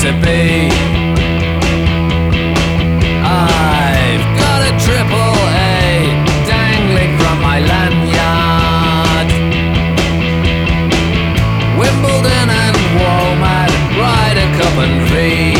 to be. I've got a triple A dangling from my lanyard. Wimbledon and Walmart, Ryder Cup and V.